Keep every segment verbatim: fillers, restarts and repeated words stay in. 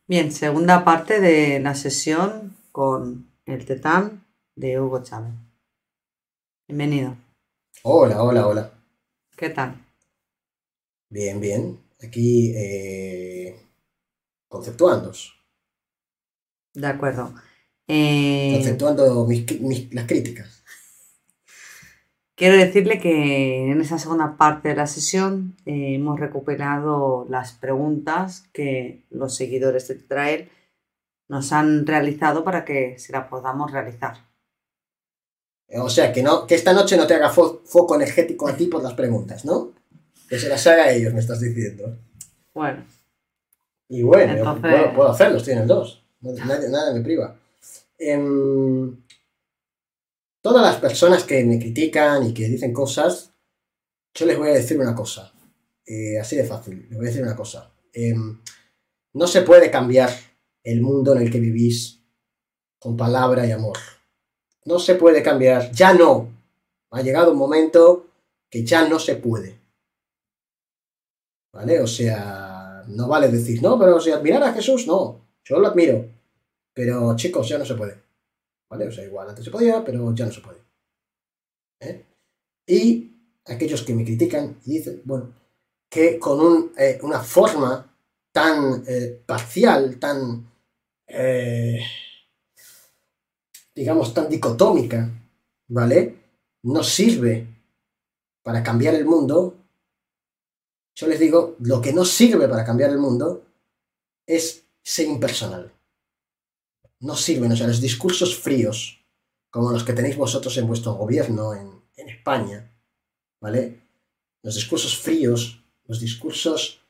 Bien, segunda parte de la sesión con el Tetán de Hugo Chávez. Bienvenido. Hola, hola, hola. ¿Qué tal? Bien, bien. Aquí eh, conceptuando. De acuerdo. Eh, Conceptuando mis, cri- mis- las críticas. quiero decirle que en esa segunda parte de la sesión eh, hemos recuperado las preguntas que los seguidores de Tetrael nos han realizado para que se las podamos realizar. O sea, que, no, que esta noche no te haga fo- foco energético a ti por las preguntas, ¿no? Que se las haga a ellos, me estás diciendo. Bueno, Y bueno, yo puedo, entonces, puedo hacerlo, estoy en el dos. Nadie, nada me priva. Em, todas las personas que me critican y que dicen cosas, yo les voy a decir una cosa. Eh, así de fácil, les voy a decir una cosa. Em, no se puede cambiar el mundo en el que vivís con palabra y amor. No se puede cambiar, ya no. Ha llegado un momento que ya no se puede, ¿vale? O sea, no vale decir, no, pero si admirar a Jesús, no, yo lo admiro, pero chicos, ya no se puede, ¿vale? O sea, igual antes se podía, pero ya no se puede, ¿eh? Y aquellos que me critican y dicen, bueno, que con un, eh, una forma tan eh, parcial, tan, eh, digamos, tan dicotómica, ¿vale? No sirve para cambiar el mundo. Yo les digo, lo que no sirve para cambiar el mundo es ser impersonal. No sirven, o sea, los discursos fríos, como los que tenéis vosotros en vuestro gobierno en, en España, ¿vale? Los discursos fríos, los discursos...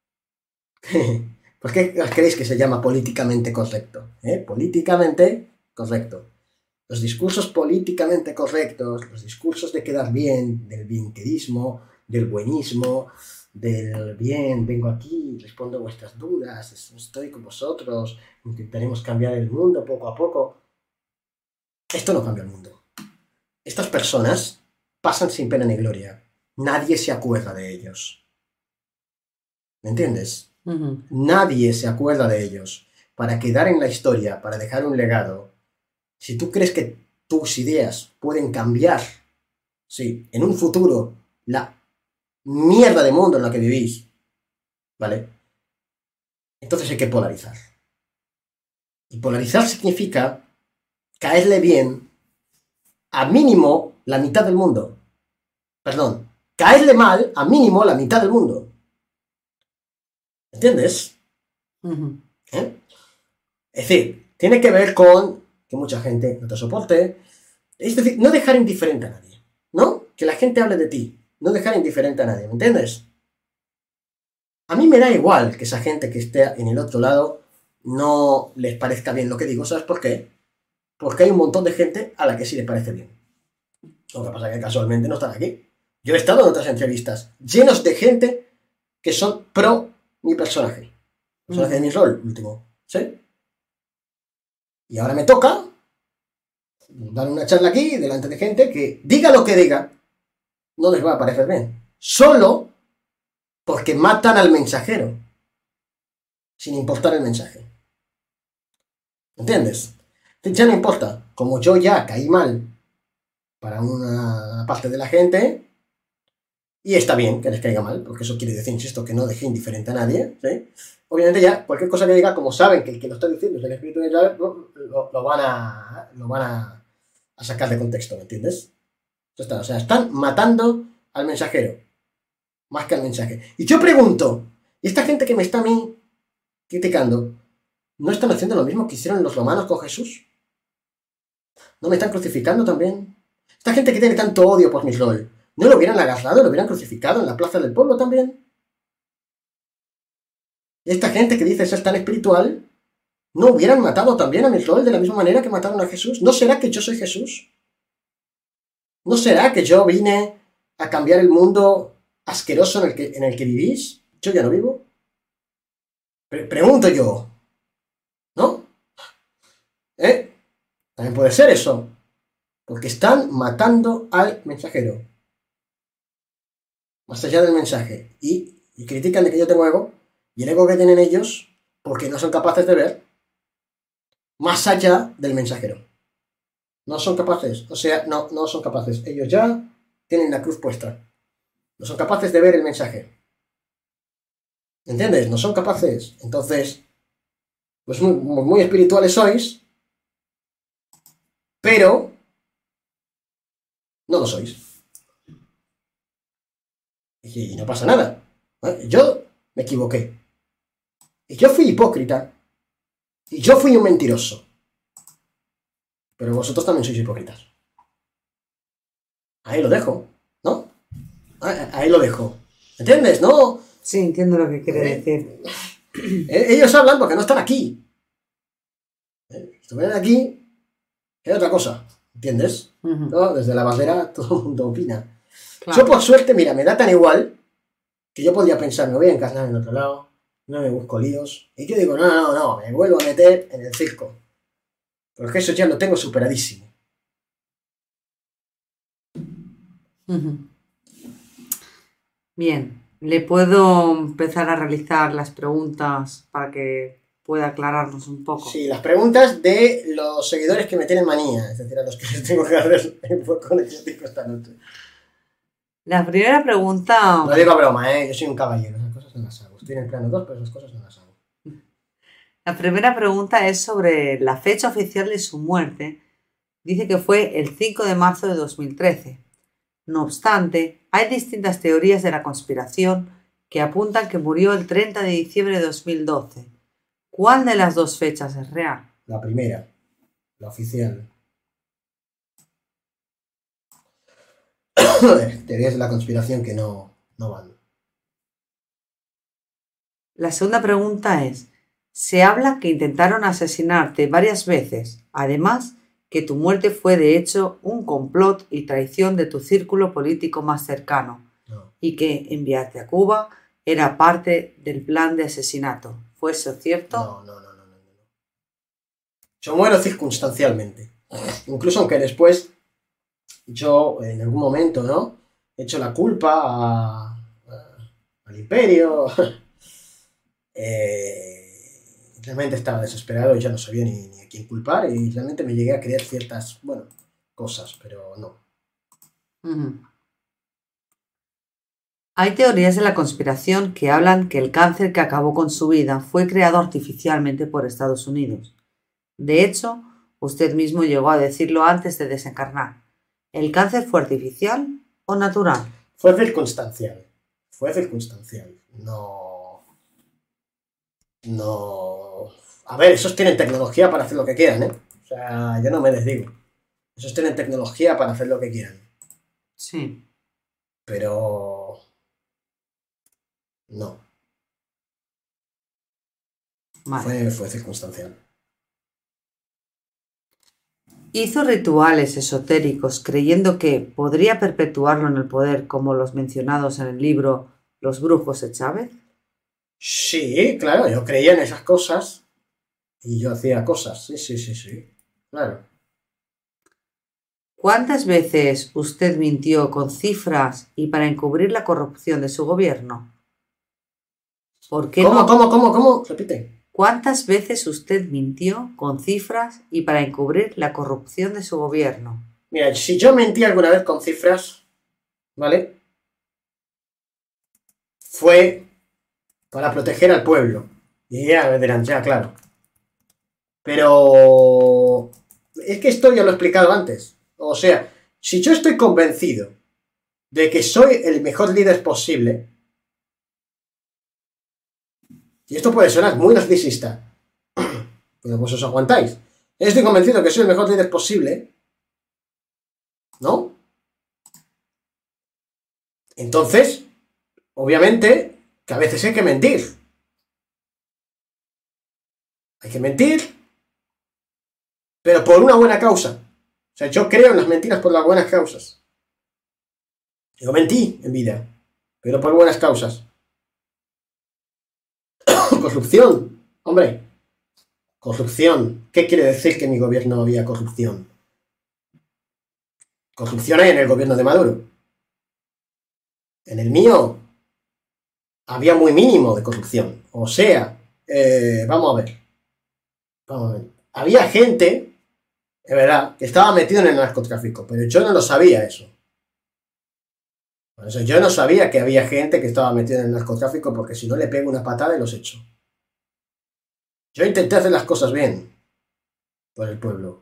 ¿Por qué creéis que se llama políticamente correcto? ¿Eh? Políticamente correcto. Los discursos políticamente correctos, los discursos de quedar bien, del bienquerismo, del buenismo, del bien, vengo aquí, respondo a vuestras dudas, estoy con vosotros, intentaremos cambiar el mundo poco a poco. Esto no cambia el mundo. Estas personas pasan sin pena ni gloria. Nadie se acuerda de ellos. ¿Me entiendes? ujú, Nadie se acuerda de ellos. Para quedar en la historia, para dejar un legado, si tú crees que tus ideas pueden cambiar, sí, en un futuro, la mierda de mundo en la que vivís, ¿vale? Entonces hay que polarizar. Y polarizar significa caerle bien a mínimo la mitad del mundo. Perdón, caerle mal a mínimo la mitad del mundo. ¿Entiendes? ujú. ¿Eh? Es decir, tiene que ver con que mucha gente no te soporte. Es decir, no dejar indiferente a nadie, ¿no? Que la gente hable de ti. No dejar indiferente a nadie, ¿me entiendes? A mí me da igual que esa gente que esté en el otro lado no les parezca bien lo que digo. ¿Sabes por qué? Porque hay un montón de gente a la que sí les parece bien. Lo que pasa es que casualmente no están aquí. Yo he estado en otras entrevistas llenos de gente que son pro mi personaje. Personaje de mi Ujú. rol, último. ¿Sí? Y ahora me toca dar una charla aquí delante de gente que diga lo que diga, no les va a parecer bien. Solo porque matan al mensajero, sin importar el mensaje. ¿Entiendes? Ya no importa. Como yo ya caí mal para una parte de la gente, y está bien que les caiga mal, porque eso quiere decir, insisto, que no dejé indiferente a nadie, ¿sí? Obviamente ya, cualquier cosa que diga, como saben que el que lo está diciendo es el espíritu de Israel, lo, lo, lo van a, lo van a, a sacar de contexto, ¿me entiendes? Ya está, o sea, están matando al mensajero, más que al mensaje. Y yo pregunto, ¿y esta gente que me está a mí criticando, no están haciendo lo mismo que hicieron los romanos con Jesús? ¿No me están crucificando también? Esta gente que tiene tanto odio por mi rol, ¿no lo hubieran agarrado, lo hubieran crucificado en la plaza del pueblo también? Esta gente que dice ser tan espiritual, ¿no hubieran matado también a mi rol de la misma manera que mataron a Jesús? ¿No será que yo soy Jesús? ¿No será que yo vine a cambiar el mundo asqueroso en el que, en el que vivís? Yo ya no vivo. Pre pregunto yo, ¿no? ¿Eh? También puede ser eso. Porque están matando al mensajero. Más allá del mensaje. Y, y critican de que yo tengo ego. Y el ego que tienen ellos Porque no son capaces de ver más allá del mensajero. No son capaces, o sea, no, no son capaces. Ellos ya tienen la cruz puesta. No son capaces de ver el mensaje. ¿Entiendes? No son capaces. Entonces, pues muy, muy espirituales sois, pero no lo sois. Y no pasa nada. Yo me equivoqué. Y yo fui hipócrita. Y yo fui un mentiroso. Pero vosotros también sois hipócritas. Ahí lo dejo, ¿no? Ahí lo dejo. ¿Entiendes? ¿No? Sí, entiendo lo que quiere eh, decir. Ellos hablan porque no están aquí. Si estuvieran aquí, es otra cosa. ¿Entiendes? Uh-huh. ¿No? Desde la bandera todo el mundo opina. Claro. Yo por suerte, mira, me da tan igual que yo podría pensar, me voy a encarnar en otro lado, no me busco líos. Y yo digo, no, no, no, me vuelvo a meter en el circo. Porque eso ya lo tengo superadísimo. Uh-huh. Bien, ¿le puedo empezar a realizar las preguntas para que pueda aclararnos un poco? Sí, las preguntas de los seguidores que me tienen manía, es decir, a los que les tengo que hacer un poco energético esta noche. La primera pregunta... No digo broma, ¿eh? Yo soy un caballero, esas cosas no las hago. Estoy en el plano dos, pero esas cosas no las hago. La primera pregunta es sobre la fecha oficial de su muerte. Dice que fue el cinco de marzo de dos mil trece. No obstante, hay distintas teorías de la conspiración que apuntan que murió el treinta de diciembre de dos mil doce. ¿Cuál de las dos fechas es real? La primera, la oficial. Teorías de la conspiración que no, no van. La segunda pregunta es, se habla que intentaron asesinarte varias veces, además que tu muerte fue de hecho un complot y traición de tu círculo político más cercano, No. Y que enviarte a Cuba era parte del plan de asesinato. ¿Fue eso cierto? No, no, no, no, no, no. Yo muero circunstancialmente. Incluso aunque después yo en algún momento, ¿no? He hecho la culpa a, a, al imperio. eh, realmente estaba desesperado y ya no sabía ni, ni a quién culpar y realmente me llegué a creer ciertas, bueno, cosas, pero no. Uh-huh. Hay teorías de la conspiración que hablan que el cáncer que acabó con su vida fue creado artificialmente por Estados Unidos. De hecho, usted mismo llegó a decirlo antes de desencarnar. ¿El cáncer fue artificial o natural? Fue circunstancial. Fue circunstancial. No... No... A ver, esos tienen tecnología para hacer lo que quieran, ¿eh? O sea, yo no me desdigo. Esos tienen tecnología para hacer lo que quieran. Sí. Pero... No. Vale. Fue, fue circunstancial. Hizo rituales esotéricos creyendo que podría perpetuarlo en el poder como los mencionados en el libro Los brujos de Chávez. Sí, claro, yo creía en esas cosas y yo hacía cosas. Sí, sí, sí, sí. Claro. ¿Cuántas veces usted mintió con cifras y para encubrir la corrupción de su gobierno? ¿Por qué ¿Cómo, no? cómo, cómo, cómo? Repite. ¿Cuántas veces usted mintió con cifras y para encubrir la corrupción de su gobierno? Mira, si yo mentí alguna vez con cifras, ¿vale? Fue para proteger al pueblo. Y ya me dirán, ya, claro. Pero... es que esto ya lo he explicado antes. O sea, si yo estoy convencido de que soy el mejor líder posible, y esto puede sonar muy narcisista, pero pues os aguantáis. Estoy convencido que soy el mejor líder posible, ¿no? Entonces, obviamente, que a veces hay que mentir. Hay que mentir, pero por una buena causa. O sea, yo creo en las mentiras por las buenas causas. Yo mentí en vida, pero por buenas causas. Corrupción, hombre. Corrupción. ¿Qué quiere decir que en mi gobierno había corrupción? Corrupción hay en el gobierno de Maduro. En el mío había muy mínimo de corrupción. O sea, eh, vamos a ver. Vamos a ver. Había gente, es verdad, que estaba metido en el narcotráfico, pero yo no lo sabía eso. Por eso yo no sabía que había gente que estaba metida en el narcotráfico, porque si no le pego una patada y los echo. Yo intenté hacer las cosas bien por el pueblo.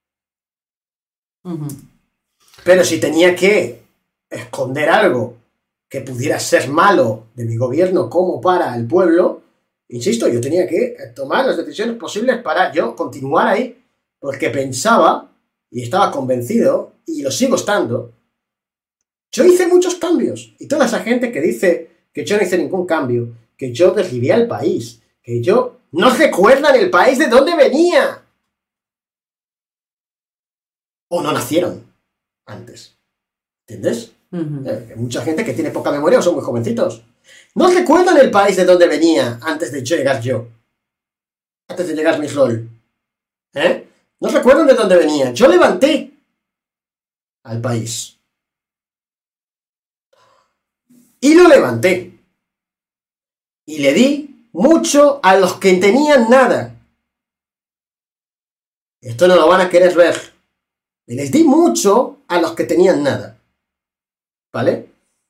Ujú. Pero si tenía que esconder algo que pudiera ser malo de mi gobierno como para el pueblo, insisto, yo tenía que tomar las decisiones posibles para yo continuar ahí, porque pensaba y estaba convencido, y lo sigo estando. Yo hice muchos cambios, y toda esa gente que dice que yo no hice ningún cambio, que yo desviví al país, que yo... no recuerdan el país de dónde venía. O no nacieron antes. ¿Entiendes? Ujú. Eh, hay mucha gente que tiene poca memoria o son muy jovencitos. No recuerdan el país de dónde venía antes de llegar yo. Antes de llegar mi rol. ¿Eh? No recuerdan de dónde venía. Yo levanté al país. Y lo levanté. Y le di mucho a los que tenían nada. Esto no lo van a querer ver. Y les di mucho a los que tenían nada. ¿Vale?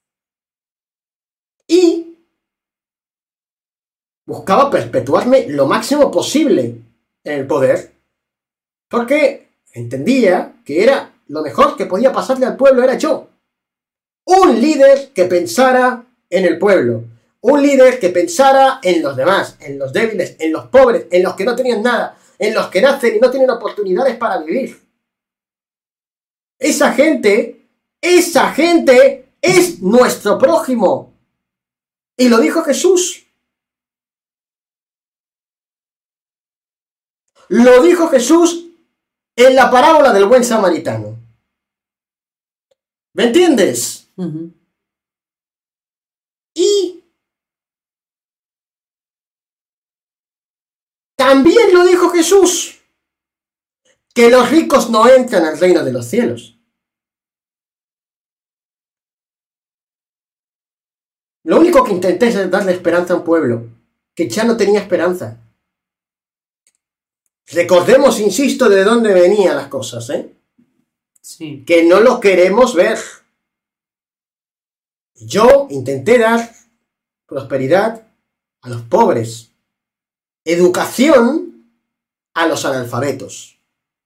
Y buscaba perpetuarme lo máximo posible en el poder, porque entendía que era lo mejor que podía pasarle al pueblo, era yo. Un líder que pensara en el pueblo. Un líder que pensara en los demás, en los débiles, en los pobres, en los que no tenían nada, en los que nacen y no tienen oportunidades para vivir. Esa gente, esa gente es nuestro prójimo. Y lo dijo Jesús. Lo dijo Jesús en la parábola del buen samaritano. ¿Me entiendes? Ujú. Y también lo dijo Jesús, que los ricos no entran al reino de los cielos. Lo único que intenté es darle esperanza a un pueblo que ya no tenía esperanza. Recordemos, insisto, de dónde venían las cosas, ¿eh? Sí. Que no lo queremos ver. Yo intenté dar prosperidad a los pobres, educación a los analfabetos.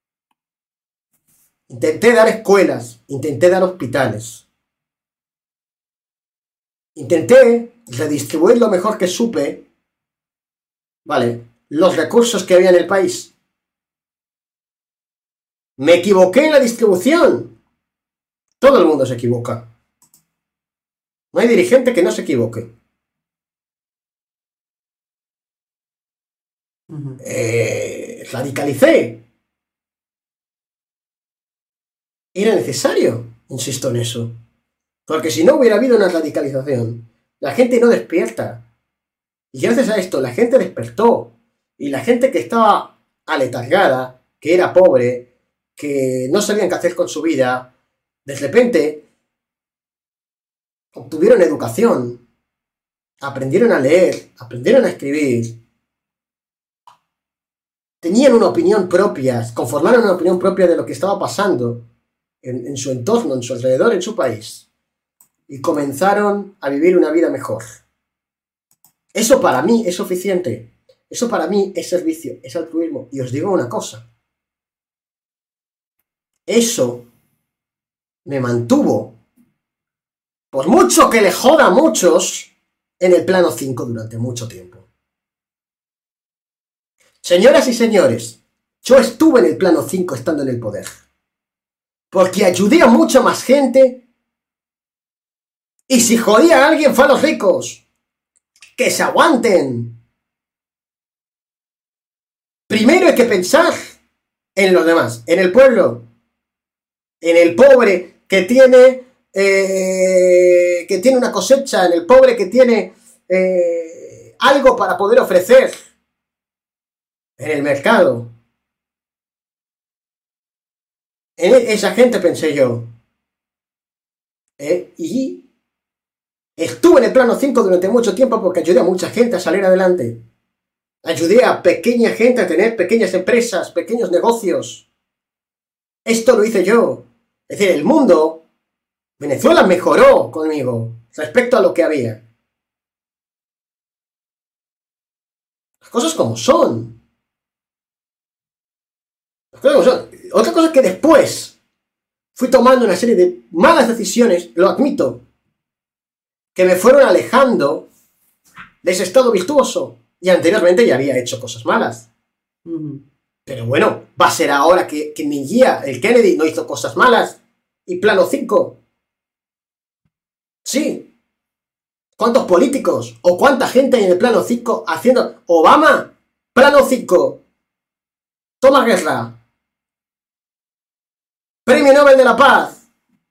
Intenté dar escuelas, intenté dar hospitales. Intenté redistribuir lo mejor que supe, ¿vale?, los recursos que había en el país. Me equivoqué en la distribución. Todo el mundo se equivoca. No hay dirigente que no se equivoque. Ujú. Eh, radicalicé. Era necesario, insisto en eso. Porque si no hubiera habido una radicalización, la gente no despierta. Y gracias a esto, la gente despertó. Y la gente que estaba aletargada, que era pobre, que no sabían qué hacer con su vida, de repente obtuvieron educación, aprendieron a leer, aprendieron a escribir, tenían una opinión propia, conformaron una opinión propia de lo que estaba pasando en, en su entorno, en su alrededor, en su país, y comenzaron a vivir una vida mejor. Eso para mí es suficiente. Eso para mí es servicio, es altruismo. Y os digo una cosa. Eso me mantuvo, por mucho que le joda a muchos, en el plano cinco durante mucho tiempo. Señoras y señores, yo estuve en el plano cinco estando en el poder. Porque ayudé a mucha más gente. Y si jodía a alguien fue a los ricos. ¡Que se aguanten! Primero hay que pensar en los demás, en el pueblo, en el pobre que tiene eh, que tiene una cosecha, en el pobre que tiene eh, algo para poder ofrecer en el mercado. En esa gente pensé yo. ¿Eh? Y estuve en el plano cinco durante mucho tiempo porque ayudé a mucha gente a salir adelante. Ayudé a pequeña gente a tener pequeñas empresas, pequeños negocios. Esto lo hice yo. Es decir, el mundo, Venezuela mejoró conmigo respecto a lo que había. Las cosas como son. Las cosas como son. Otra cosa es que después fui tomando una serie de malas decisiones, lo admito, que me fueron alejando de ese estado virtuoso. Y anteriormente ya había hecho cosas malas. Ujú. Pero bueno, va a ser ahora que, que mi guía, el Kennedy, no hizo cosas malas. Y plano cinco. Sí. ¿Cuántos políticos o cuánta gente hay en el plano cinco haciendo... Obama, plano cinco. Toma guerra. Premio Nobel de la Paz.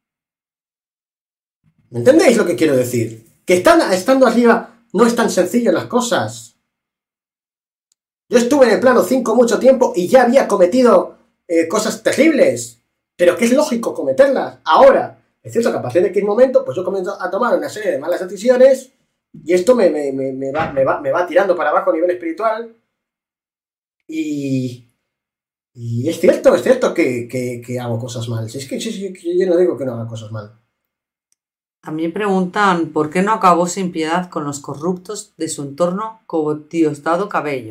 ¿Me entendéis lo que quiero decir? Que están, estando arriba no es tan sencillo las cosas. Yo estuve en el plano cinco mucho tiempo y ya había cometido eh, cosas terribles, pero que es lógico cometerlas. Ahora, es cierto que a partir de aquel momento, pues yo comienzo a tomar una serie de malas decisiones y esto me, me, me, me, va, me, va, me va tirando para abajo a nivel espiritual. Y, y es cierto, es cierto que, que, que hago cosas mal. Si es que, si, si, yo no digo que no haga cosas mal. También preguntan por qué no acabó sin piedad con los corruptos de su entorno como Diosdado Cabello.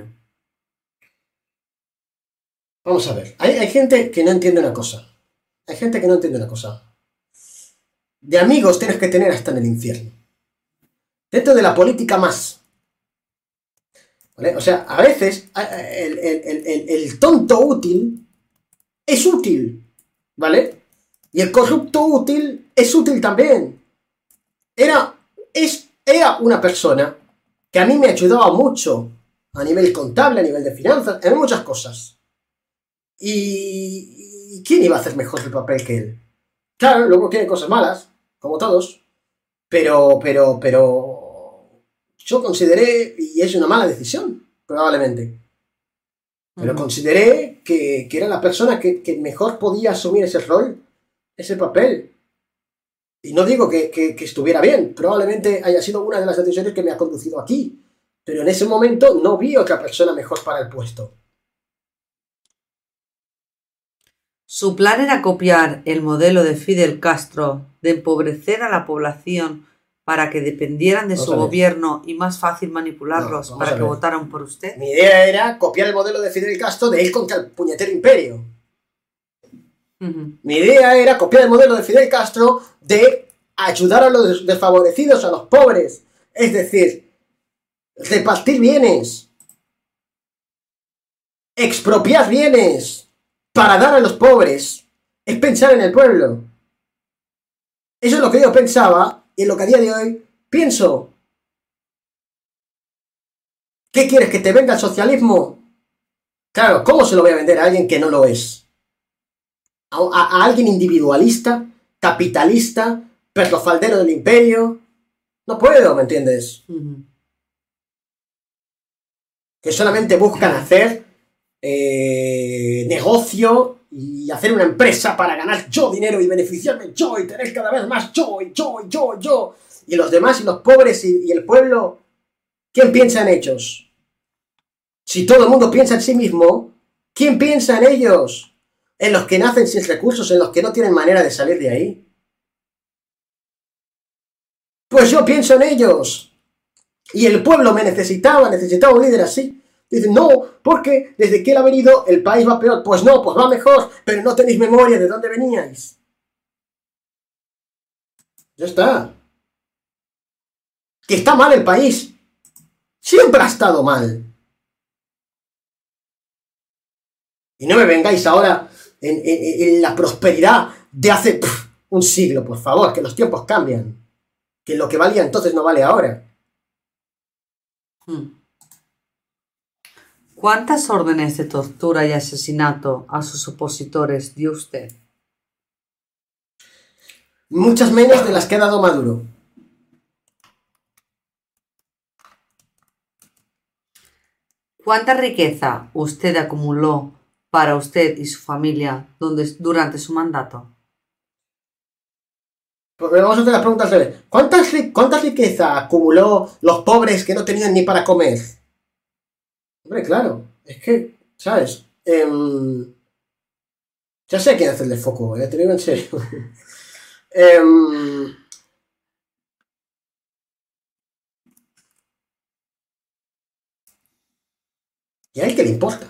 Vamos a ver, hay, hay gente que no entiende una cosa. Hay gente que no entiende una cosa. De amigos tienes que tener hasta en el infierno. Dentro de la política más. ¿Vale? O sea, a veces el, el, el, el, el tonto útil es útil. ¿Vale? Y el corrupto útil es útil también. Era, es, era una persona que a mí me ayudaba mucho a nivel contable, a nivel de finanzas, en muchas cosas. ¿Y quién iba a hacer mejor el papel que él? Claro, luego tiene cosas malas, como todos, pero, pero, pero yo consideré, y es una mala decisión, probablemente, pero uh-huh. consideré que, que era la persona que, que mejor podía asumir ese rol, ese papel. Y no digo que, que, que estuviera bien, probablemente haya sido una de las decisiones que me ha conducido aquí, pero en ese momento no vi otra persona mejor para el puesto. Su plan era copiar el modelo de Fidel Castro de empobrecer a la población para que dependieran de Vamos su gobierno y más fácil manipularlos no, para que votaran por usted. Mi idea era copiar el modelo de Fidel Castro de él contra el puñetero imperio. Uh-huh. Mi idea era copiar el modelo de Fidel Castro de ayudar a los desfavorecidos, a los pobres. Es decir, repartir bienes, expropiar bienes para dar a los pobres. Es pensar en el pueblo. Eso es lo que yo pensaba y en lo que a día de hoy pienso. ¿Qué quieres? ¿Que te venda el socialismo? Claro, ¿cómo se lo voy a vender a alguien que no lo es? A, a, a alguien individualista, capitalista, perrofaldero del imperio. No puedo, ¿me entiendes? Uh-huh. Que solamente buscan hacer eh, negocio y hacer una empresa para ganar yo dinero y beneficiarme yo y tener cada vez más yo y yo y yo y yo. Y los demás y los pobres y, y el pueblo, ¿quién piensa en ellos? Si todo el mundo piensa en sí mismo, ¿quién piensa en ellos? En los que nacen sin recursos, en los que no tienen manera de salir de ahí. Pues yo pienso en ellos. Y el pueblo me necesitaba, necesitaba un líder así. Dicen, no, porque desde que él ha venido el país va peor. Pues no, pues va mejor, pero no tenéis memoria de dónde veníais. Ya está. Que está mal el país. Siempre ha estado mal. Y no me vengáis ahora en, en, en la prosperidad de hace pff, un siglo, por favor, que los tiempos cambian. Que lo que valía entonces no vale ahora. Hmm. ¿Cuántas órdenes de tortura y asesinato a sus opositores dio usted? Muchas menos de las que ha dado Maduro. ¿Cuánta riqueza usted acumuló para usted y su familia durante su mandato? Pero vamos a hacer las preguntas al revés. ¿Cuánta, ¿Cuánta riqueza acumuló los pobres que no tenían ni para comer? Hombre, claro, es que, ¿sabes? Eh, ya sé a quién hacerle foco, ¿eh? Te digo en serio. eh, y a él que le importa.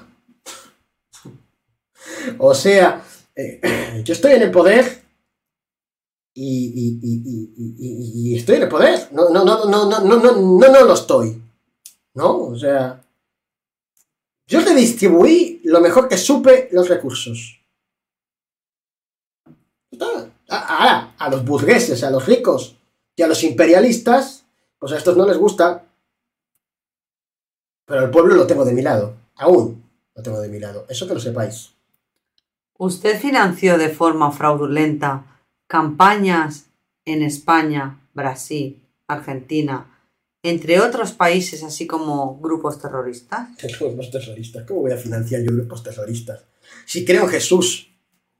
O sea, eh, yo estoy en el poder y, y, y, y, y, estoy en el poder. No, no, no, no, no, no, no, no, no lo estoy. ¿No? O sea, yo te distribuí lo mejor que supe los recursos. Ahora, a los burgueses, a los ricos y a los imperialistas, pues a estos no les gusta. Pero el pueblo lo tengo de mi lado. Aún lo tengo de mi lado. Eso que lo sepáis. ¿Usted financió de forma fraudulenta campañas en España, Brasil, Argentina, entre otros países, así como grupos terroristas? Grupos terroristas. ¿Cómo voy a financiar yo grupos terroristas? Si creo en Jesús.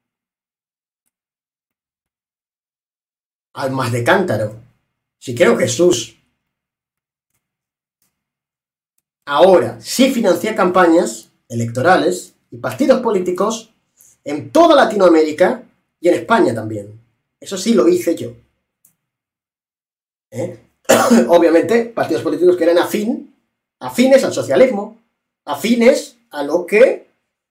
Almas de cántaro. Si creo en Jesús. Ahora, sí financié campañas electorales y partidos políticos en toda Latinoamérica y en España también. Eso sí lo hice yo. ¿Eh? Obviamente, partidos políticos que eran afín, afines al socialismo, afines a lo que,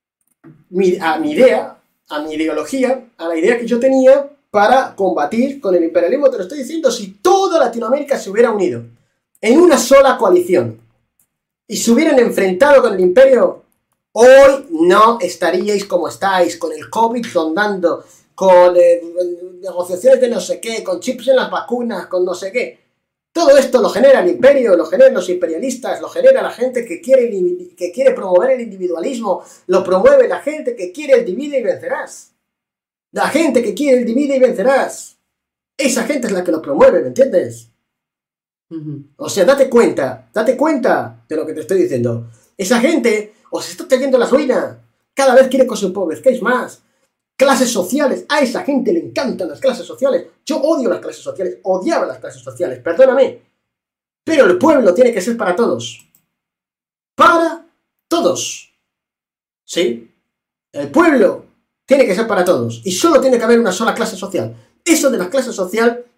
a mi idea, a mi ideología, a la idea que yo tenía para combatir con el imperialismo. Te lo estoy diciendo, si toda Latinoamérica se hubiera unido en una sola coalición y se hubieran enfrentado con el imperio, hoy no estaríais como estáis, con el COVID rondando, con eh, negociaciones de no sé qué, con chips en las vacunas, con no sé qué. Todo esto lo genera el imperio, lo generan los imperialistas, lo genera la gente que quiere, que quiere promover el individualismo, lo promueve la gente que quiere el divide y vencerás. La gente que quiere el divide y vencerás. Esa gente es la que lo promueve, ¿me entiendes? Uh-huh. O sea, date cuenta, date cuenta de lo que te estoy diciendo. Esa gente os está trayendo la ruina. Cada vez quiere que os empobrezcáis más. Clases sociales, a esa gente le encantan las clases sociales. Yo odio las clases sociales, odiaba las clases sociales, perdóname. Pero el pueblo tiene que ser para todos. Para todos. ¿Sí? El pueblo tiene que ser para todos. Y solo tiene que haber una sola clase social. Eso de la clase social,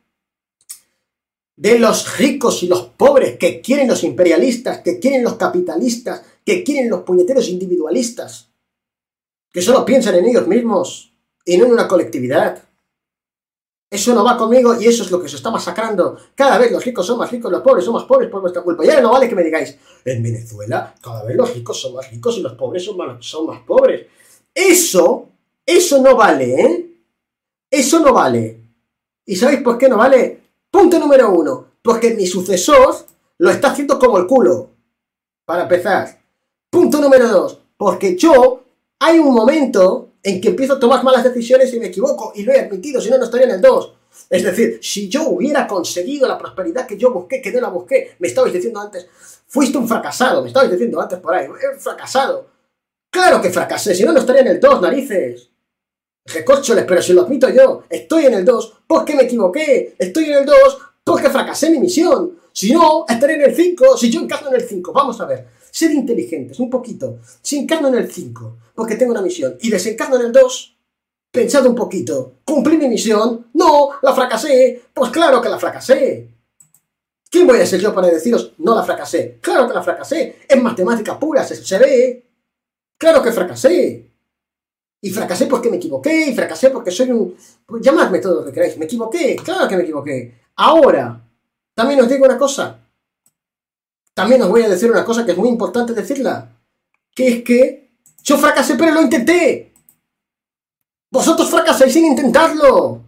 de los ricos y los pobres, que quieren los imperialistas, que quieren los capitalistas, que quieren los puñeteros individualistas, que solo piensan en ellos mismos y no en una colectividad. Eso no va conmigo y eso es lo que se está masacrando. Cada vez los ricos son más ricos, los pobres son más pobres por vuestra culpa. Ya no vale que me digáis, en Venezuela cada vez los ricos son más ricos y los pobres son más, son más pobres. Eso, eso no vale, ¿eh? Eso no vale. ¿Y sabéis por qué no vale? Punto número uno. Porque mi sucesor lo está haciendo como el culo. Para empezar. Punto número dos. Porque yo, hay un momento en que empiezo a tomar malas decisiones y me equivoco, y lo he admitido, si no, no estaría en el dos. Es decir, si yo hubiera conseguido la prosperidad que yo busqué, que no la busqué, me estabais diciendo antes, fuiste un fracasado, me estabais diciendo antes por ahí, he fracasado. Claro que fracasé, si no, no estaría en el dos, narices. Recórcholes, pero si lo admito yo, estoy en el dos porque me equivoqué, estoy en el dos porque fracasé mi misión. Si no, estaré en el cinco, si yo encarno en el cinco, vamos a ver. Ser inteligentes, un poquito. Si encarno en el cinco, porque tengo una misión, y desencarno en el dos, pensad un poquito. ¿Cumplí mi misión? No, la fracasé. Pues claro que la fracasé. ¿Quién voy a ser yo para deciros no la fracasé? Claro que la fracasé. Es matemática pura, se, se ve. Claro que fracasé. Y fracasé porque me equivoqué, y fracasé porque soy un... Llamadme todo lo que queráis. Me equivoqué, claro que me equivoqué. Ahora, también os digo una cosa. También os voy a decir una cosa que es muy importante decirla. Que es que yo fracasé, pero lo intenté. Vosotros fracasáis sin intentarlo.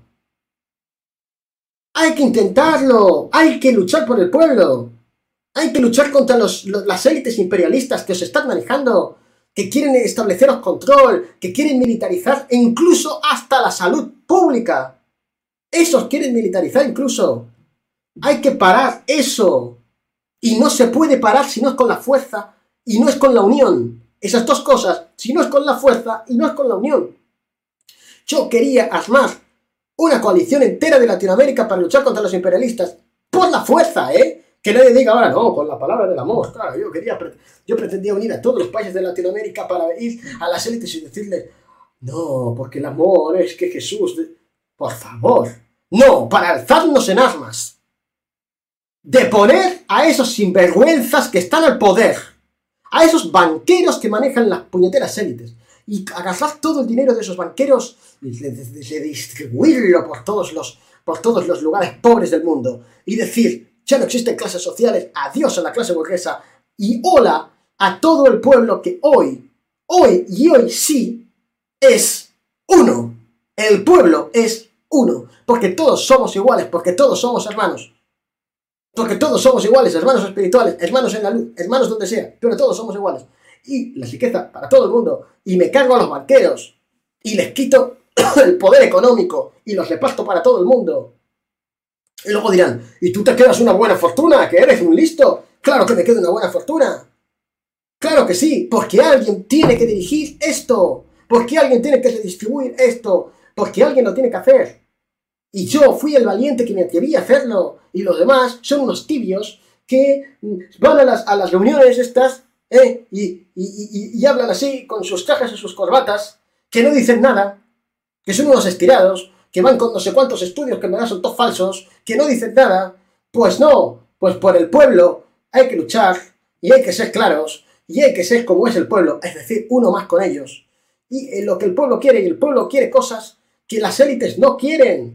Hay que intentarlo. Hay que luchar por el pueblo. Hay que luchar contra los, los, las élites imperialistas que os están manejando, que quieren estableceros control, que quieren militarizar e incluso hasta la salud pública. Esos quieren militarizar incluso. Hay que parar eso. Y no se puede parar si no es con la fuerza y no es con la unión. Esas dos cosas, si no es con la fuerza y no es con la unión. Yo quería armar una coalición entera de Latinoamérica para luchar contra los imperialistas. Por la fuerza, ¿eh? Que nadie diga ahora, no, con la palabra del amor. Claro, yo quería, yo pretendía unir a todos los países de Latinoamérica para ir a las élites y decirles, no, porque el amor es que Jesús... De... Por favor, no, para alzarnos en armas. De poner a esos sinvergüenzas que están al poder, a esos banqueros que manejan las puñeteras élites, y agarrar todo el dinero de esos banqueros y de, de, de distribuirlo por todos, los, por todos los lugares pobres del mundo, y decir, ya no existen clases sociales, adiós a la clase burguesa, y hola a todo el pueblo que hoy, hoy y hoy sí, es uno. El pueblo es uno, porque todos somos iguales, porque todos somos hermanos. Porque todos somos iguales, hermanos espirituales, hermanos en la luz, hermanos donde sea, pero todos somos iguales. Y la riqueza para todo el mundo. Y me cargo a los banqueros. Y les quito el poder económico. Y los reparto para todo el mundo. Y luego dirán, ¿y tú te quedas una buena fortuna? ¿Que eres un listo? Claro que me quedo una buena fortuna. Claro que sí, porque alguien tiene que dirigir esto. Porque alguien tiene que redistribuir esto. Porque alguien lo tiene que hacer. Y yo fui el valiente que me atreví a hacerlo. Y los demás son unos tibios que van a las, a las reuniones estas, ¿eh? y, y, y, y hablan así, con sus trajes y sus corbatas, que no dicen nada, que son unos estirados, que van con no sé cuántos estudios que en verdad son todos falsos, que no dicen nada. Pues no, pues por el pueblo hay que luchar, y hay que ser claros, y hay que ser como es el pueblo, es decir, uno más con ellos. Y eh, lo que el pueblo quiere, y el pueblo quiere cosas que las élites no quieren.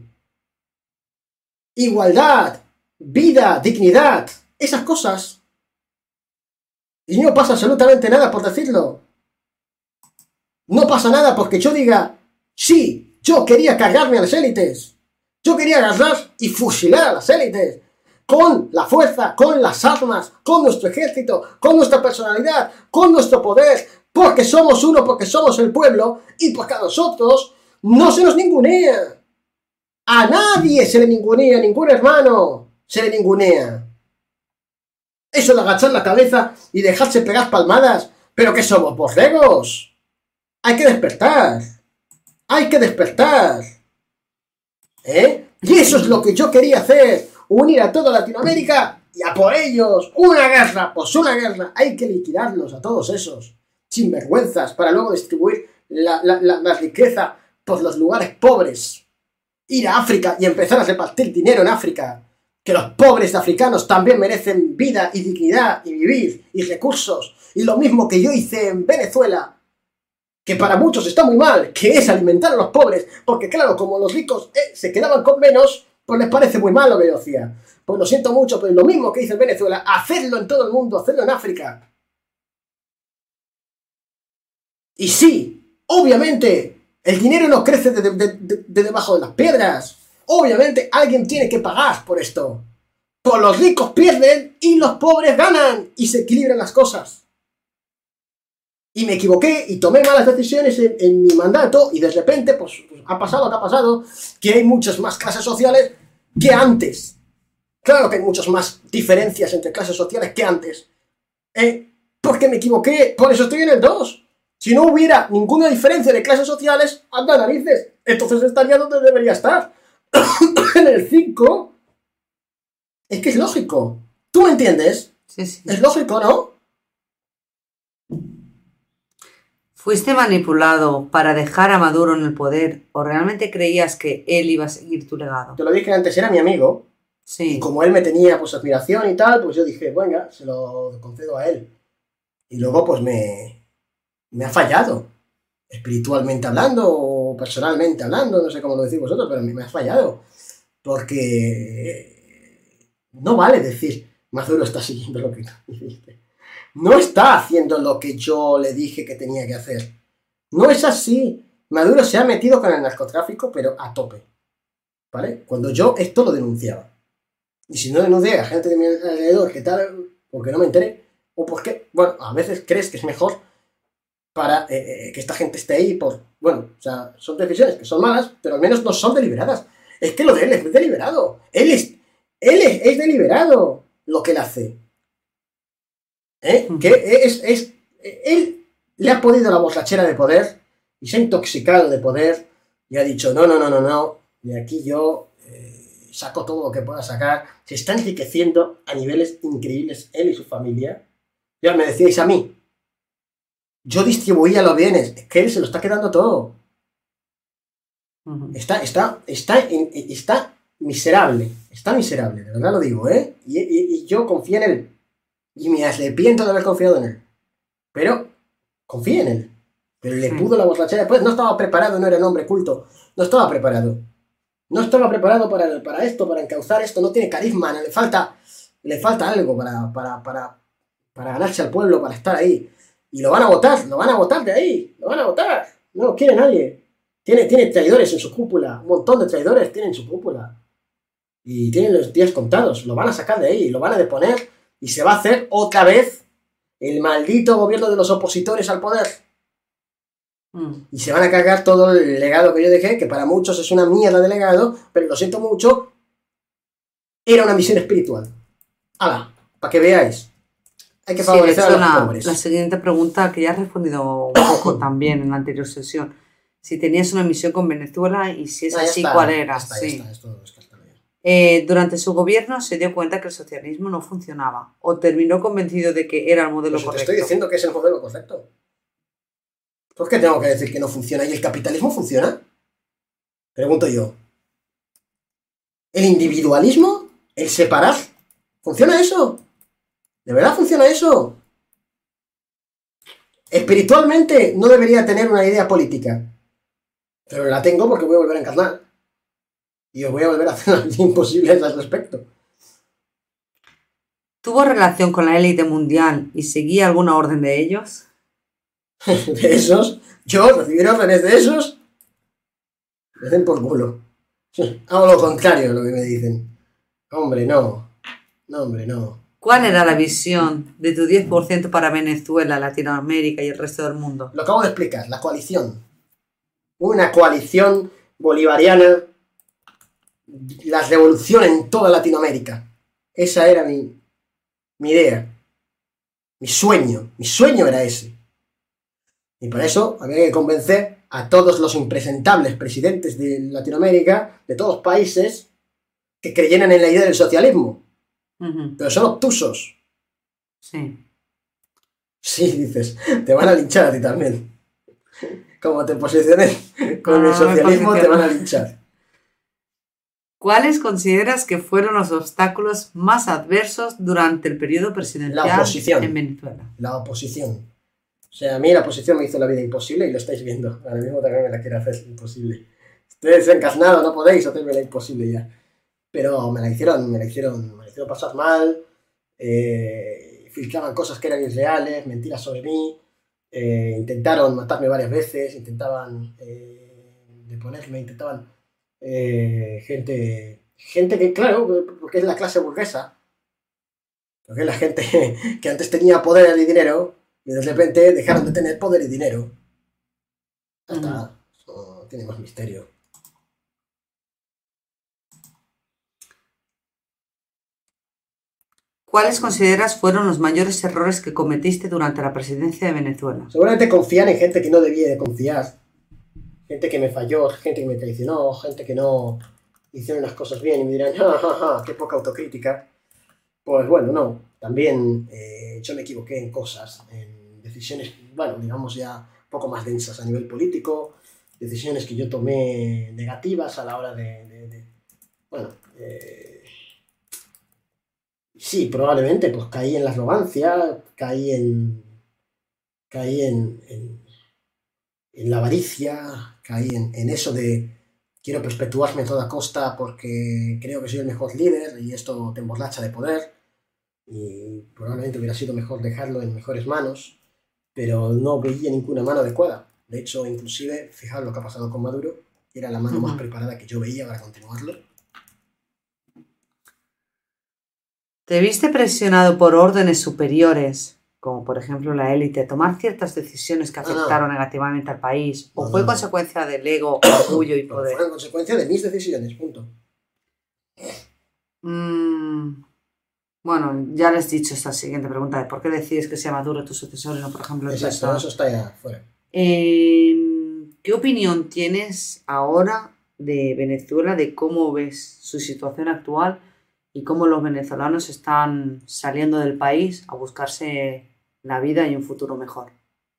Igualdad, vida, dignidad, esas cosas. Y no pasa absolutamente nada por decirlo. No pasa nada porque yo diga, sí, yo quería cargarme a las élites. Yo quería agarrar y fusilar a las élites. Con la fuerza, con las armas, con nuestro ejército, con nuestra personalidad, con nuestro poder. Porque somos uno, porque somos el pueblo y porque a nosotros no se nos ningunea. A nadie se le ningunea, ningún hermano se le ningunea. Eso de agachar la cabeza y dejarse pegar palmadas, ¿pero qué somos, borregos? Hay que despertar, hay que despertar, ¿eh? Y eso es lo que yo quería hacer, unir a toda Latinoamérica y a por ellos, una guerra, pues una guerra, hay que liquidarlos a todos esos sinvergüenzas para luego distribuir la, la, la, la riqueza por los lugares pobres. Ir a África y empezar a repartir dinero en África. Que los pobres africanos también merecen vida y dignidad y vivir y recursos. Y lo mismo que yo hice en Venezuela, que para muchos está muy mal, que es alimentar a los pobres. Porque claro, como los ricos eh, se quedaban con menos, pues les parece muy mal lo que yo hacía. Pues lo siento mucho, pero lo mismo que hice en Venezuela, hacerlo en todo el mundo, hacerlo en África. Y sí, obviamente... el dinero no crece de, de, de, de debajo de las piedras. Obviamente alguien tiene que pagar por esto. Pues los ricos pierden y los pobres ganan. Y se equilibran las cosas. Y me equivoqué y tomé malas decisiones en, en mi mandato. Y de repente, pues, pues ha pasado lo que ha pasado. Que hay muchas más clases sociales que antes. Claro que hay muchas más diferencias entre clases sociales que antes. ¿Eh? Porque me equivoqué. Por eso estoy en el dos. Si no hubiera ninguna diferencia de clases sociales, anda narices, entonces estaría donde debería estar. En el cinco. Es que es lógico. ¿Tú me entiendes? Sí, sí. Es lógico, ¿no? ¿Fuiste manipulado para dejar a Maduro en el poder o realmente creías que él iba a seguir tu legado? Te lo dije antes, era mi amigo. Sí. Y como él me tenía pues admiración y tal, pues yo dije, venga, se lo concedo a él. Y luego pues me... me ha fallado, espiritualmente hablando o personalmente hablando, no sé cómo lo decís vosotros, pero me ha fallado, porque no vale decir, Maduro está siguiendo lo que dijiste, no está haciendo lo que yo le dije que tenía que hacer, no es así. Maduro se ha metido con el narcotráfico, pero a tope, ¿vale? Cuando yo esto lo denunciaba, y si no denuncié a gente de mi alrededor, ¿qué tal? Porque no me enteré, o porque, bueno, a veces crees que es mejor para eh, que esta gente esté ahí por... Bueno, o sea, son decisiones que son malas, pero al menos no son deliberadas. Es que lo de él es deliberado. Él es, él es, es deliberado lo que él hace. ¿Eh? Que es, es... Él le ha podido la borrachera de poder y se ha intoxicado de poder y ha dicho, no, no, no, no, no, de aquí yo... Eh, sacó todo lo que pueda sacar, se está enriqueciendo a niveles increíbles él y su familia. Ya me decíais a mí, yo distribuía los bienes, es que él se lo está quedando todo. Ujú. Está, está, está, en- está miserable, está miserable, de verdad lo digo, ¿eh? Y, y- y yo confío en él. Y me arrepiento de haber confiado en él. Pero confío en él. Pero le Sí. pudo la borrachera después, no estaba preparado, no era un hombre culto, no estaba preparado. No estaba preparado para, para esto, para encauzar esto, no tiene carisma, no, le falta, le falta algo para, para, para, para ganarse al pueblo, para estar ahí. Y lo van a votar, lo van a votar de ahí, lo van a votar. No lo quiere nadie. Tiene, tiene traidores en su cúpula, un montón de traidores tienen en su cúpula. Y tienen los días contados, lo van a sacar de ahí, lo van a deponer y se va a hacer otra vez el maldito gobierno de los opositores al poder. Mm. Y se van a cargar todo el legado que yo dejé, que para muchos es una mierda de legado, pero lo siento mucho, era una misión espiritual. ¡Hala! Para que veáis. Hay que Sí, de favorecer a hecho, los la, pobres. la siguiente pregunta, que ya has respondido un poco también en la anterior sesión, si tenías una misión con Venezuela y si es Ah, ya así, está, ¿cuál ya era? está, ya Sí. está, esto es que está bien. Eh, durante su gobierno se dio cuenta que el socialismo no funcionaba o terminó convencido de que era el modelo Pues te correcto. estoy diciendo que es el modelo correcto. ¿Por qué tengo que decir que no funciona? ¿Y el capitalismo funciona? Pregunto yo. ¿El individualismo? ¿El separar? ¿Funciona eso? ¿De verdad funciona eso? Espiritualmente no debería tener una idea política. Pero la tengo porque voy a volver a encarnar. Y os voy a volver a hacer las imposibles al respecto. ¿Tuvo relación con la élite mundial y seguía alguna orden de ellos? De esos, yo recibir órdenes de esos, me den por culo. Hago lo contrario de lo que me dicen. Hombre, no. No, hombre, no. ¿Cuál era la visión de tu diez por ciento para Venezuela, Latinoamérica y el resto del mundo? Lo acabo de explicar, la coalición. Una coalición bolivariana, la revolución en toda Latinoamérica. Esa era mi, mi idea. Mi sueño. Mi sueño era ese. Y por eso había que convencer a todos los impresentables presidentes de Latinoamérica, de todos los países, que creyeran en la idea del socialismo. Ujú. Pero son obtusos. Sí. Sí, dices, te van a linchar a ti también. Como te posiciones con No, el no me socialismo, te posiciono. van a linchar. ¿Cuáles consideras que fueron los obstáculos más adversos durante el periodo presidencial La oposición. en Venezuela? La oposición. O sea, a mí la oposición me hizo la vida imposible y lo estáis viendo. Ahora mismo también me la quiere hacer imposible. Ustedes encarnados no podéis hacerme la imposible ya. Pero me la hicieron, me la hicieron, me la hicieron pasar mal. Eh, filtraban cosas que eran irreales, mentiras sobre mí. Eh, intentaron matarme varias veces, intentaban eh, deponerme, intentaban eh, gente, gente que, claro, porque es la clase burguesa, porque es la gente que antes tenía poder y dinero y de repente dejaron de tener poder y dinero. Ya está, no tiene más misterio. ¿Cuáles consideras fueron los mayores errores que cometiste durante la presidencia de Venezuela? Seguramente confiar en gente que no debía de confiar. Gente que me falló, gente que me traicionó, gente que no hicieron las cosas bien y me dirán, ja, ja, ja, qué poca autocrítica. Pues bueno, no. También eh, yo me equivoqué en cosas, en decisiones, bueno, digamos ya un poco más densas a nivel político, decisiones que yo tomé negativas a la hora de, de, de bueno, eh, sí, probablemente, pues caí en la arrogancia, caí en, caí en, en, en la avaricia, caí en, en eso de quiero perpetuarme a toda costa porque creo que soy el mejor líder y esto te emborracha de poder y probablemente hubiera sido mejor dejarlo en mejores manos, pero no veía ninguna mano adecuada. De hecho, inclusive, fijaos lo que ha pasado con Maduro, era la mano Ujú. más preparada que yo veía para continuarlo. ¿Te viste presionado por órdenes superiores, como por ejemplo la élite, a tomar ciertas decisiones que No, no. afectaron negativamente al país? ¿O No, fue no, no. consecuencia del ego, orgullo y Pero poder? fue en consecuencia de mis decisiones, punto. Mm, bueno, ya les he dicho esta siguiente pregunta de por qué decides que sea Maduro tu sucesor y no, por ejemplo, el Exacto, resto. eso está ya fuera. Eh, ¿Qué opinión tienes ahora de Venezuela, de cómo ves su situación actual y cómo los venezolanos están saliendo del país a buscarse la vida y un futuro mejor.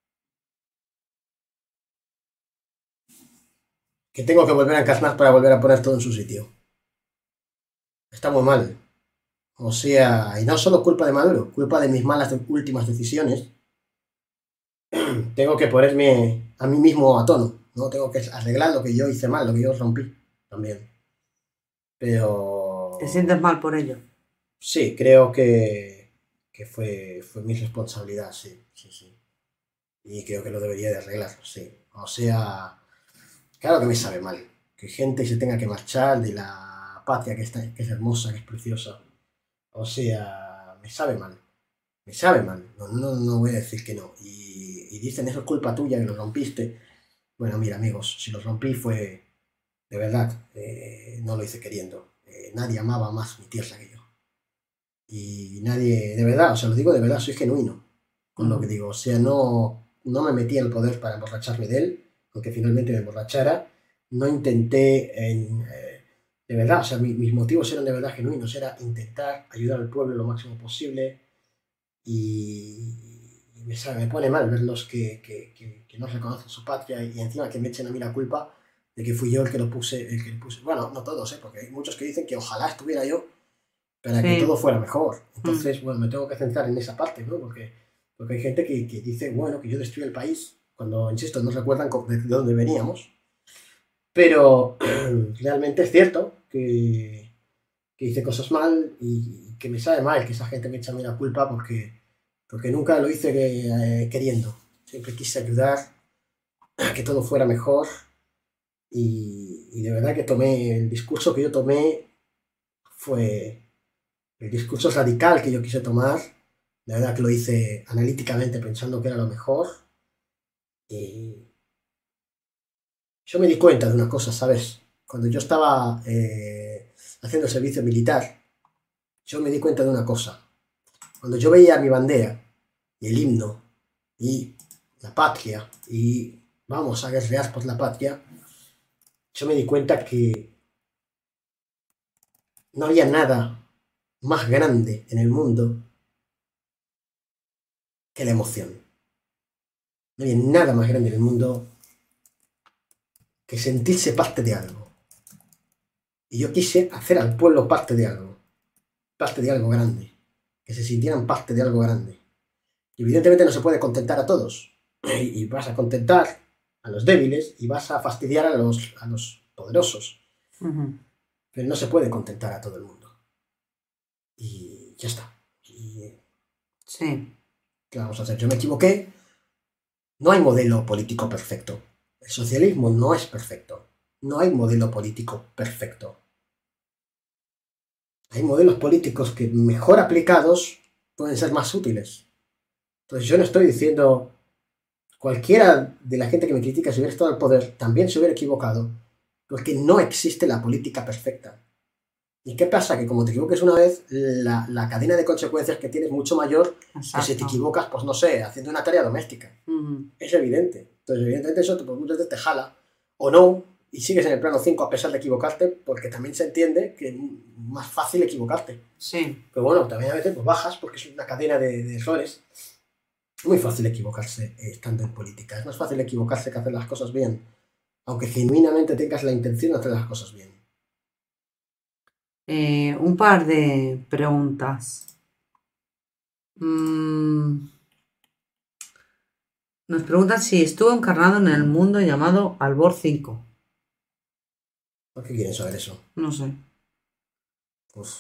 Que tengo que volver a encarnar para volver a poner todo en su sitio. Está muy mal. O sea, y no solo culpa de Maduro, culpa de mis malas últimas decisiones. Tengo que ponerme a mí mismo a tono, ¿no? Tengo que arreglar lo que yo hice mal, lo que yo rompí también. Pero... ¿Te sientes mal por ello? Sí, creo que, que fue, fue mi responsabilidad, sí, sí, sí. Y creo que lo debería de arreglar, sí. O sea, claro que me sabe mal. Que gente se tenga que marchar de la patria que, está, que es hermosa, que es preciosa. O sea, me sabe mal. Me sabe mal. No, no, no voy a decir que no. Y, y dicen, eso es culpa tuya que lo rompiste. Bueno, mira, amigos, si lo rompí fue de verdad. Eh, no lo hice queriendo. Eh, nadie amaba más mi tierra que yo. Y nadie, de verdad, o sea, lo digo de verdad, soy genuino con lo que digo. O sea, no, no me metí en el poder para emborracharme de él, aunque finalmente me emborrachara. No intenté, en, eh, de verdad, o sea, mi, mis motivos eran de verdad genuinos. Era intentar ayudar al pueblo lo máximo posible. Y, y me, sabe, me pone mal verlos que, que, que, que no reconocen su patria y encima que me echen a mí la culpa de que fui yo el que lo puse, el que lo puse. Bueno, no todos, ¿eh? Porque hay muchos que dicen que ojalá estuviera yo para que Sí. todo fuera mejor. Entonces, Mm. bueno, me tengo que centrar en esa parte, ¿no? Porque, porque hay gente que, que dice, bueno, que yo destruí el país, cuando, insisto, no recuerdan de dónde veníamos. Pero realmente es cierto que, que hice cosas mal y que me sabe mal que esa gente me echa a mí la culpa porque, porque nunca lo hice eh, queriendo. Siempre quise ayudar a que todo fuera mejor y, y de verdad que tomé, el discurso que yo tomé fue el discurso radical que yo quise tomar. De verdad que lo hice analíticamente pensando que era lo mejor. Y yo me di cuenta de una cosa, ¿sabes? Cuando yo estaba eh, haciendo el servicio militar, yo me di cuenta de una cosa. Cuando yo veía mi bandera y el himno y la patria y vamos a guerrear por la patria, yo me di cuenta que no había nada más grande en el mundo que la emoción. No había nada más grande en el mundo que sentirse parte de algo. Y yo quise hacer al pueblo parte de algo, parte de algo grande, que se sintieran parte de algo grande. Y evidentemente no se puede contentar a todos, y vas a contentar a los débiles y vas a fastidiar a los, a los poderosos. Uh-huh. Pero no se puede contentar a todo el mundo. Y ya está. Y, sí. ¿qué vamos a hacer? Yo me equivoqué. No hay modelo político perfecto. El socialismo no es perfecto. No hay modelo político perfecto. Hay modelos políticos que mejor aplicados pueden ser más útiles. Entonces yo no estoy diciendo cualquiera de la gente que me critica si hubiera estado al poder también se hubiera equivocado, porque no existe la política perfecta. ¿Y qué pasa? Que como te equivoques una vez, la, la cadena de consecuencias que tienes es mucho mayor. Exacto. Que si te equivocas, pues no sé, haciendo una tarea doméstica. Uh-huh. Es evidente. Entonces evidentemente eso pues, muchas veces te jala o no, y sigues en el plano cinco a pesar de equivocarte, porque también se entiende que es más fácil equivocarte. Sí. Pero bueno, también a veces pues, bajas porque es una cadena de, de errores. Es muy fácil equivocarse eh, estando en política. Es más fácil equivocarse que hacer las cosas bien, aunque genuinamente tengas la intención de hacer las cosas bien. Eh, un par de preguntas. Mm, nos preguntan si estuvo encarnado en el mundo llamado Albor cinco. ¿Por qué quieren saber eso? No sé. Pues...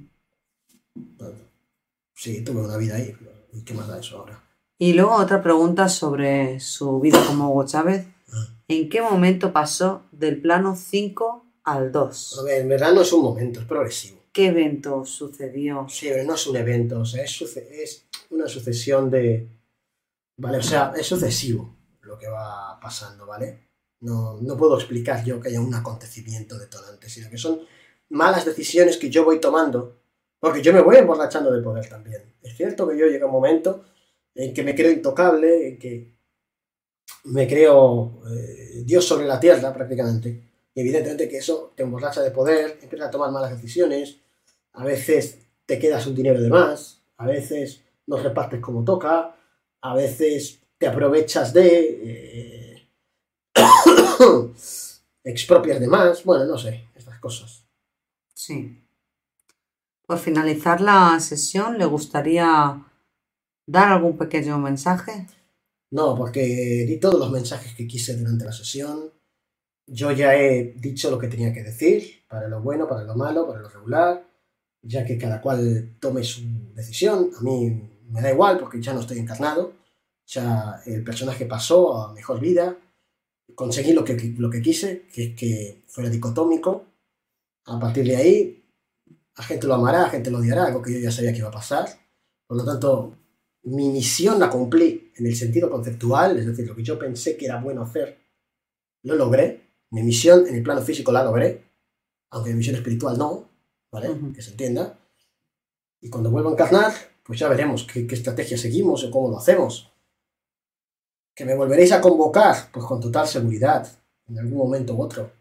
sí, tuve una vida ahí. ¿Y qué más da eso ahora? Y luego otra pregunta sobre su vida como Hugo Chávez. Ah. ¿En qué momento pasó del plano cinco al dos? A ver, en verdad no es un momento, es progresivo. ¿Qué evento sucedió? Sí, pero no es un evento, o sea, es, es una sucesión de... Vale, o sea, es sucesivo lo que va pasando, ¿vale? No, no puedo explicar yo que haya un acontecimiento detonante, sino que son malas decisiones que yo voy tomando, porque yo me voy emborrachando de poder también. Es cierto que yo llego a un momento en que me creo intocable, en que me creo eh, Dios sobre la tierra prácticamente, Y evidentemente que eso te emborracha de poder, empiezas a tomar malas decisiones, a veces te quedas un dinero de más, a veces no repartes como toca, a veces te aprovechas de... Eh, expropias de más, bueno, no sé, estas cosas. Sí. Por finalizar la sesión, ¿le gustaría dar algún pequeño mensaje? No, porque di todos los mensajes que quise durante la sesión. Yo ya he dicho lo que tenía que decir, para lo bueno, para lo malo, para lo regular, ya que cada cual tome su decisión. A mí me da igual porque ya no estoy encarnado, ya el personaje pasó a mejor vida, conseguí lo que, lo que quise, que es que fuera dicotómico. A partir de ahí, la gente lo amará, la gente lo odiará, algo que yo ya sabía que iba a pasar. Por lo tanto, mi misión la cumplí en el sentido conceptual, es decir, lo que yo pensé que era bueno hacer, lo logré. Mi misión en el plano físico la logré, aunque mi misión espiritual no, ¿vale? Uh-huh. Que se entienda. Y cuando vuelva a encarnar, pues ya veremos qué, qué estrategia seguimos o cómo lo hacemos. ¿Que me volveréis a convocar? Pues con total seguridad, en algún momento u otro.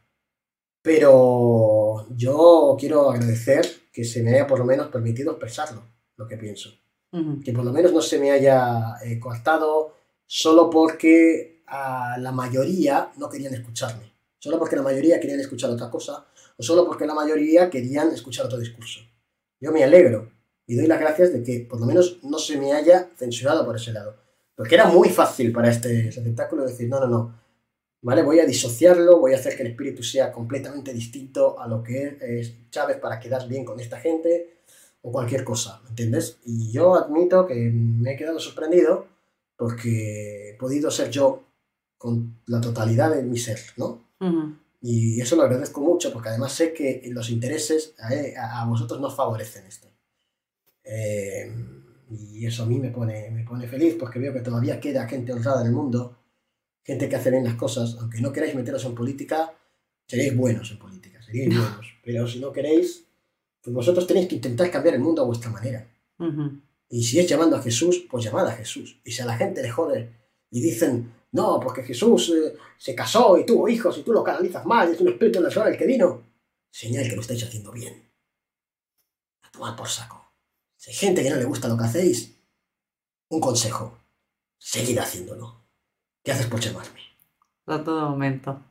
Pero yo quiero agradecer que se me haya por lo menos permitido expresarlo, lo que pienso. Uh-huh. Que por lo menos no se me haya eh, coartado solo porque a la mayoría no querían escucharme. Solo porque la mayoría querían escuchar otra cosa, o solo porque la mayoría querían escuchar otro discurso. Yo me alegro y doy las gracias de que por lo menos no se me haya censurado por ese lado. Porque era muy fácil para este espectáculo decir, no, no, no, ¿vale? Voy a disociarlo, voy a hacer que el espíritu sea completamente distinto a lo que es Chávez para quedar bien con esta gente, o cualquier cosa, ¿me entiendes? Y yo admito que me he quedado sorprendido porque he podido ser yo con la totalidad de mi ser, ¿no? Uh-huh. Y eso lo agradezco mucho porque además sé que los intereses a, a vosotros nos favorecen esto. Eh, y eso a mí me pone, me pone feliz porque veo que todavía queda gente honrada en el mundo, gente que hace bien las cosas. Aunque no queráis meteros en política, seréis buenos en política, seréis buenos. Pero si no queréis, pues vosotros tenéis que intentar cambiar el mundo a vuestra manera. Uh-huh. Y si es llamando a Jesús, pues llamad a Jesús. Y si a la gente le jode y dicen, no, porque Jesús eh, se casó y tuvo hijos y tú lo canalizas mal y es un espíritu del sol el que vino, señal que lo estáis haciendo bien. A tomar por saco. Si hay gente que no le gusta lo que hacéis, un consejo, seguid haciéndolo. ¿Qué haces por llamarme? A todo momento.